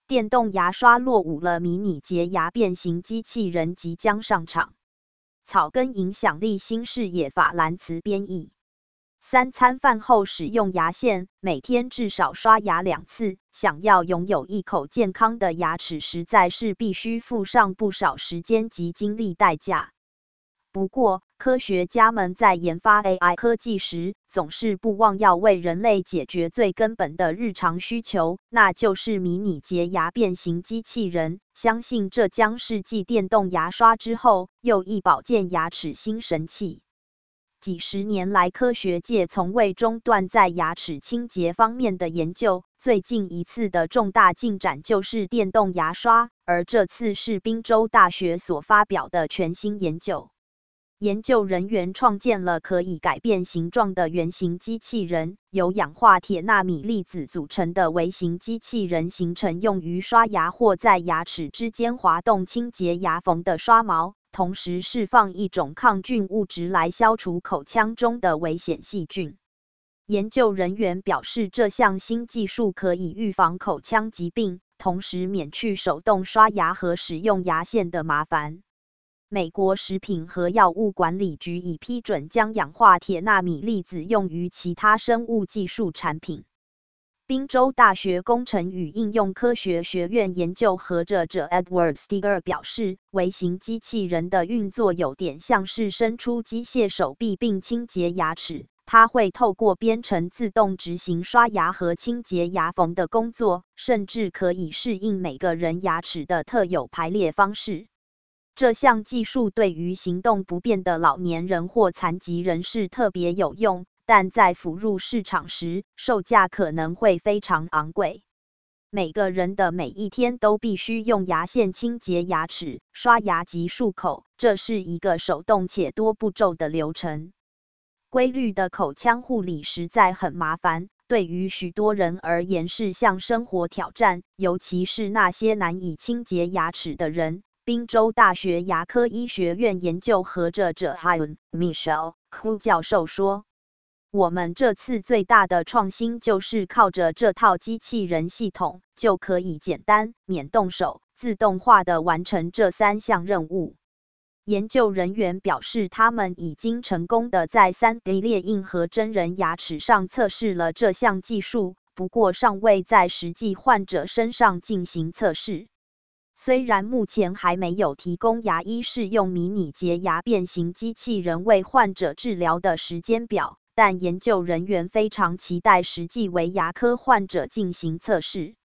电动牙刷落伍了，迷你洁牙变形机器人即将上场。草根影响力新视野法兰茨编译。3餐饭后使用牙线，每天至少刷牙2次。想要拥有一口健康的牙齿，实在是必须付上不少时间及精力代价。不过，科学家们在研发 AI 科技时，总是不忘要为人类解决最根本的日常需求，那就是迷你洁牙变形机器人。相信这将是继电动牙刷之后，又一保健牙齿新神器。几十年来，科学界从未中断在牙齿清洁方面的研究。最近一次的重大进展就是电动牙刷，而这次是宾州大学所发表的全新研究。研究人员创建了可以改变形状的圆形机器人，由氧化铁纳米粒子组成的微型机器人形成用于刷牙或在牙齿之间滑动清洁牙缝的刷毛，同时释放一种抗菌物质来消除口腔中的危险细菌。研究人员表示，这项新技术可以预防口腔疾病，同时免去手动刷牙和使用牙线的麻烦。美国食品和药物管理局已批准将氧化铁纳米粒子用于其他生物技术产品。宾州大学工程与应用科学学院研究合作者 Edward Steger 表示，微型机器人的运作有点像是伸出机械手臂并清洁牙齿，它会透过编程自动执行刷牙和清洁牙缝的工作，甚至可以适应每个人牙齿的特有排列方式。这项技术对于行动不便的老年人或残疾人士特别有用，但在辅入市场时，售价可能会非常昂贵。每个人的每一天都必须用牙线清洁牙齿、刷牙及漱口，这是一个手动且多步骤的流程。规律的口腔护理实在很麻烦，对于许多人而言是项生活挑战，尤其是那些难以清洁牙齿的人。宾州大学牙科医学院研究合作者 Hyun Michelle Hu 教授说，我们这次最大的创新就是靠着这套机器人系统，就可以简单、免动手、自动化地完成这3项任务。研究人员表示，他们已经成功地在3D 列印和真人牙齿上测试了这项技术，不过尚未在实际患者身上进行测试。虽然目前还没有提供牙医适用迷你洁牙变形机器人为患者治疗的时间表，但研究人员非常期待实际为牙科患者进行测试。